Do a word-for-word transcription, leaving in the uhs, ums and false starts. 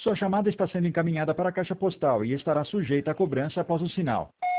Sua chamada está sendo encaminhada para a caixa postal e estará sujeita a cobrança após o sinal.